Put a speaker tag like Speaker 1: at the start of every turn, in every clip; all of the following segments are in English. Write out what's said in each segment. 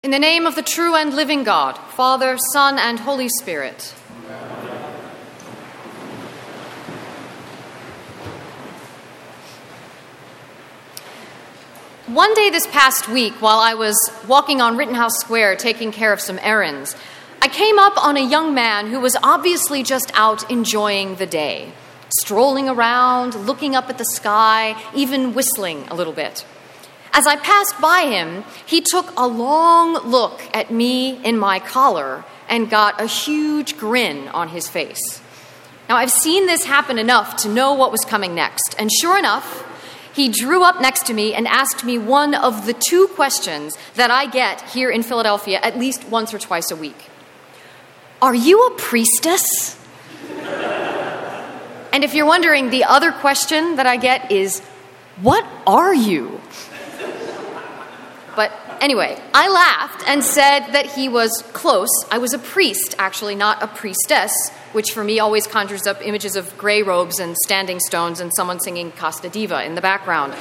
Speaker 1: In the name of the true and living God, Father, Son, and Holy Spirit. One day this past week, while I was walking on Rittenhouse Square taking care of some errands, I came up on a young man who was obviously just out enjoying the day, strolling around, looking up at the sky, even whistling a little bit. As I passed by him, he took a long look at me in my collar and got a huge grin on his face. Now, I've seen this happen enough to know what was coming next, and sure enough, he drew up next to me and asked me one of the two questions that I get here in Philadelphia at least once or twice a week. Are you a priestess? And if you're wondering, the other question that I get is, what are you? But anyway, I laughed and said that he was close. I was a priest, actually, not a priestess, which for me always conjures up images of gray robes and standing stones and someone singing Costa Diva in the background.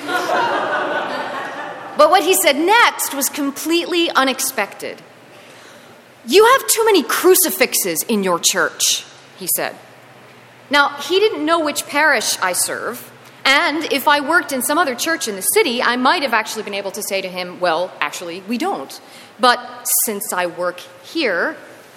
Speaker 1: But what he said next was completely unexpected. You have too many crucifixes in your church, he said. Now, he didn't know which parish I serve. And if I worked in some other church in the city, I might have actually been able to say to him, well, actually, we don't. But since I work here,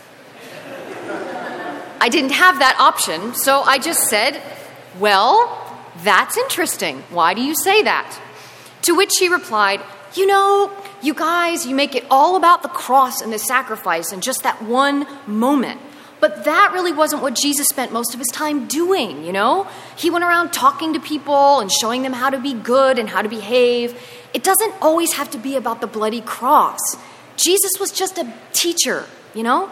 Speaker 1: I didn't have that option, so I just said, well, that's interesting. Why do you say that? To which he replied, you know, you guys, you make it all about the cross and the sacrifice and just that one moment. But that really wasn't what Jesus spent most of his time doing, you know? He went around talking to people and showing them how to be good and how to behave. It doesn't always have to be about the bloody cross. Jesus was just a teacher, you know?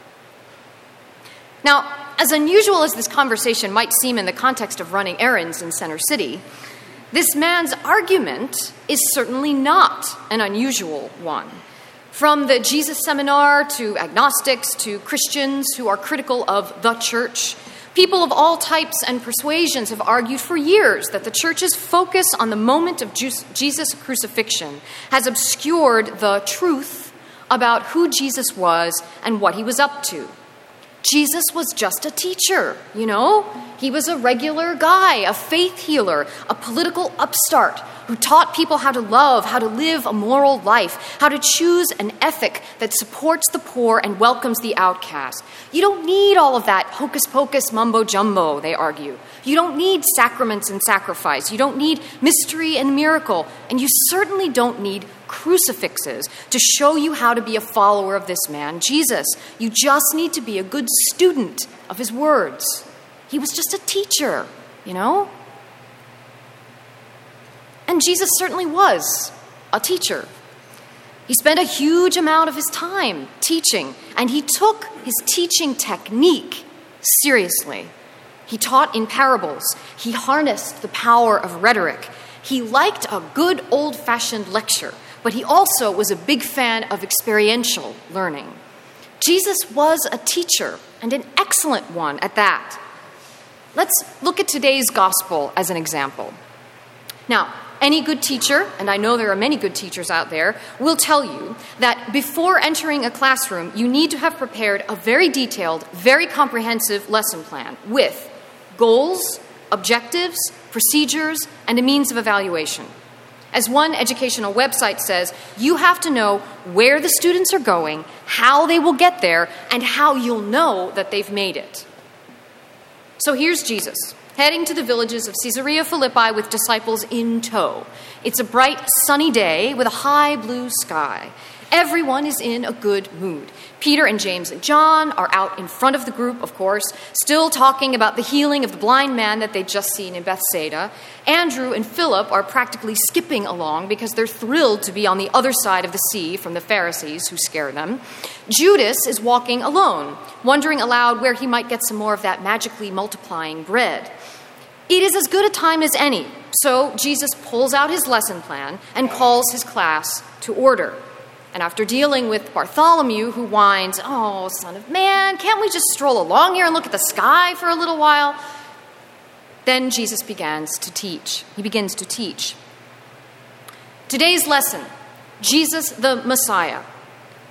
Speaker 1: Now, as unusual as this conversation might seem in the context of running errands in Center City, this man's argument is certainly not an unusual one. From the Jesus Seminar to agnostics to Christians who are critical of the church, people of all types and persuasions have argued for years that the church's focus on the moment of Jesus' crucifixion has obscured the truth about who Jesus was and what he was up to. Jesus was just a teacher, you know? He was a regular guy, a faith healer, a political upstart who taught people how to love, how to live a moral life, how to choose an ethic that supports the poor and welcomes the outcast. You don't need all of that hocus-pocus mumbo-jumbo, they argue. You don't need sacraments and sacrifice. You don't need mystery and miracle. And you certainly don't need crucifixes to show you how to be a follower of this man, Jesus. You just need to be a good student of his words. He was just a teacher, you know? And Jesus certainly was a teacher. He spent a huge amount of his time teaching, and he took his teaching technique seriously. He taught in parables. He harnessed the power of rhetoric. He liked a good old-fashioned lecture, but he also was a big fan of experiential learning. Jesus was a teacher, and an excellent one at that. Let's look at today's gospel as an example. Now, any good teacher, and I know there are many good teachers out there, will tell you that before entering a classroom, you need to have prepared a very detailed, very comprehensive lesson plan with goals, objectives, procedures, and a means of evaluation. As one educational website says, you have to know where the students are going, how they will get there, and how you'll know that they've made it. So here's Jesus, heading to the villages of Caesarea Philippi with disciples in tow. It's a bright, sunny day with a high blue sky. Everyone is in a good mood. Peter and James and John are out in front of the group, of course, still talking about the healing of the blind man that they'd just seen in Bethsaida. Andrew and Philip are practically skipping along because they're thrilled to be on the other side of the sea from the Pharisees who scare them. Judas is walking alone, wondering aloud where he might get some more of that magically multiplying bread. It is as good a time as any, so Jesus pulls out his lesson plan and calls his class to order. And after dealing with Bartholomew, who whines, "Oh, son of man, can't we just stroll along here and look at the sky for a little while?" Then Jesus begins to teach. Today's lesson, Jesus the Messiah.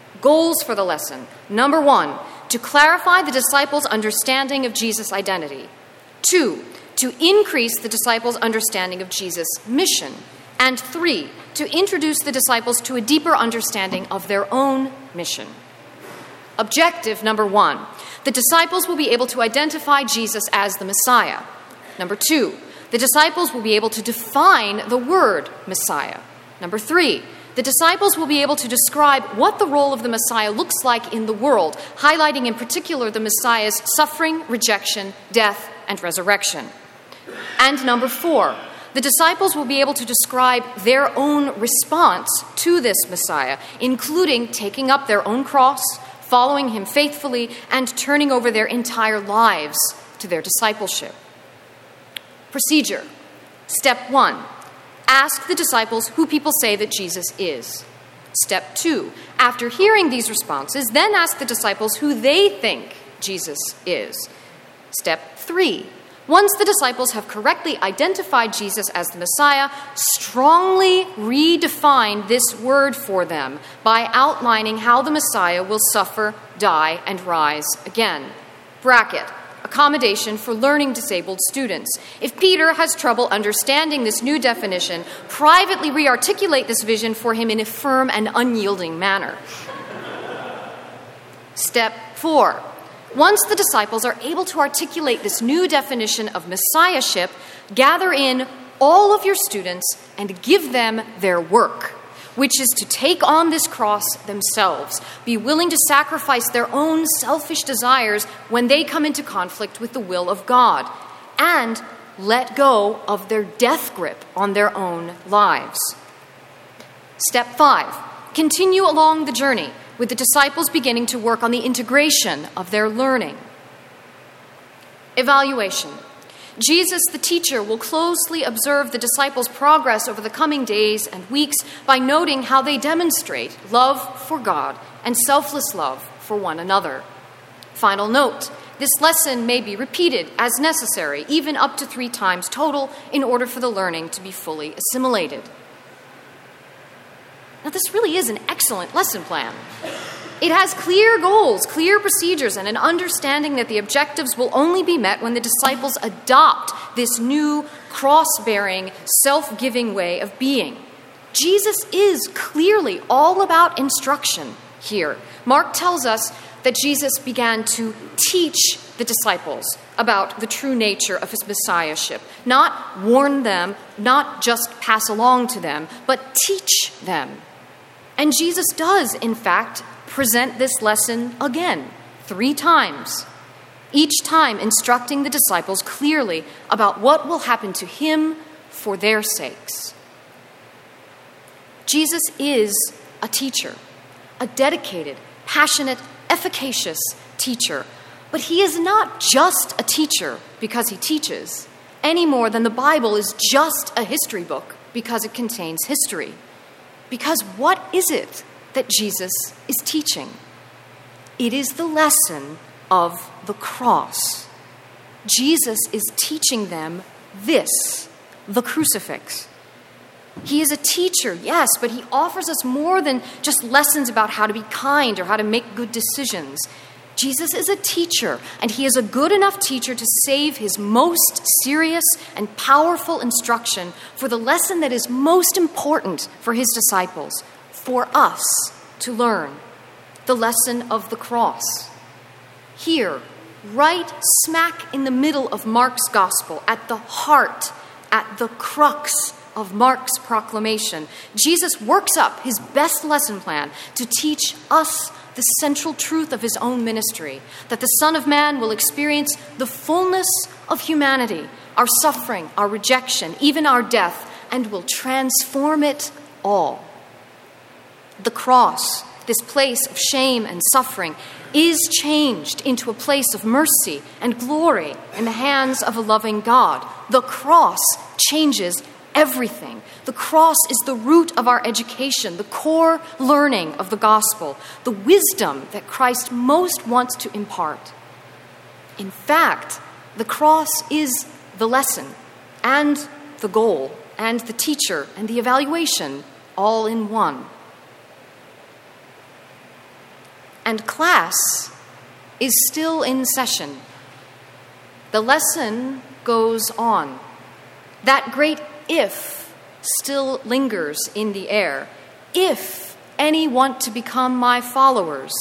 Speaker 1: Goals for the lesson. Number 1, to clarify the disciples' understanding of Jesus' identity. 2, to increase the disciples' understanding of Jesus' mission. And 3, to introduce the disciples to a deeper understanding of their own mission. Objective number 1, the disciples will be able to identify Jesus as the Messiah. Number 2, the disciples will be able to define the word Messiah. Number 3, the disciples will be able to describe what the role of the Messiah looks like in the world, highlighting in particular the Messiah's suffering, rejection, death, and resurrection. And number 4, the disciples will be able to describe their own response to this Messiah, including taking up their own cross, following him faithfully, and turning over their entire lives to their discipleship. Procedure. Step 1. Ask the disciples who people say that Jesus is. Step 2. After hearing these responses, then ask the disciples who they think Jesus is. Step 3. Once the disciples have correctly identified Jesus as the Messiah, strongly redefine this word for them by outlining how the Messiah will suffer, die, and rise again. Bracket. Accommodation for learning disabled students. If Peter has trouble understanding this new definition, privately re-articulate this vision for him in a firm and unyielding manner. Step 4. Once the disciples are able to articulate this new definition of messiahship, gather in all of your students and give them their work, which is to take on this cross themselves, be willing to sacrifice their own selfish desires when they come into conflict with the will of God, and let go of their death grip on their own lives. Step 5. Continue along the journey, with the disciples beginning to work on the integration of their learning. Evaluation. Jesus, the teacher, will closely observe the disciples' progress over the coming days and weeks by noting how they demonstrate love for God and selfless love for one another. Final note, this lesson may be repeated as necessary, even up to 3 times total, in order for the learning to be fully assimilated. Now, this really is an excellent lesson plan. It has clear goals, clear procedures, and an understanding that the objectives will only be met when the disciples adopt this new cross-bearing, self-giving way of being. Jesus is clearly all about instruction here. Mark tells us that Jesus began to teach the disciples about the true nature of his messiahship, not warn them, not just pass along to them, but teach them. And Jesus does, in fact, present this lesson again, 3 times, each time instructing the disciples clearly about what will happen to him for their sakes. Jesus is a teacher, a dedicated, passionate, efficacious teacher, but he is not just a teacher because he teaches, any more than the Bible is just a history book because it contains history. Because what is it that Jesus is teaching? It is the lesson of the cross. Jesus is teaching them this, the crucifix. He is a teacher, yes, but he offers us more than just lessons about how to be kind or how to make good decisions. Jesus is a teacher, and he is a good enough teacher to save his most serious and powerful instruction for the lesson that is most important for his disciples, for us to learn, the lesson of the cross. Here, right smack in the middle of Mark's gospel, at the heart, at the crux of Mark's proclamation, Jesus works up his best lesson plan to teach us the central truth of his own ministry, that the Son of Man will experience the fullness of humanity, our suffering, our rejection, even our death, and will transform it all. The cross, this place of shame and suffering, is changed into a place of mercy and glory in the hands of a loving God. The cross changes everything. The cross is the root of our education, the core learning of the gospel, the wisdom that Christ most wants to impart. In fact, the cross is the lesson and the goal and the teacher and the evaluation all in one. and class is still in session. The lesson goes on. That great if still lingers in the air. If any want to become my followers.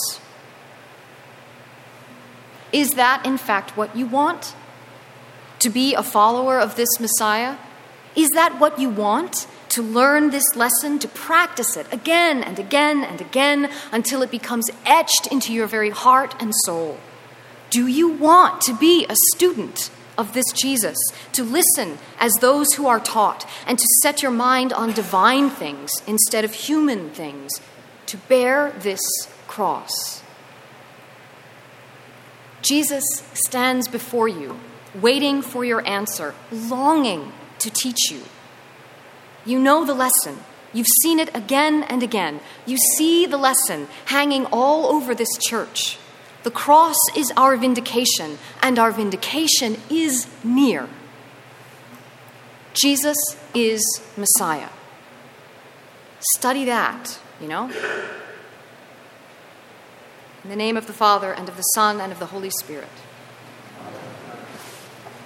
Speaker 1: Is that, in fact, what you want? To be a follower of this Messiah? Is that what you want? To learn this lesson, to practice it again and again and again until it becomes etched into your very heart and soul? Do you want to be a student of this Jesus, to listen as those who are taught, and to set your mind on divine things instead of human things, to bear this cross? Jesus stands before you, waiting for your answer, longing to teach you. You know the lesson. You've seen it again and again. You see the lesson hanging all over this church. The cross is our vindication, and our vindication is near. Jesus is Messiah. Study that, In the name of the Father, and of the Son, and of the Holy Spirit.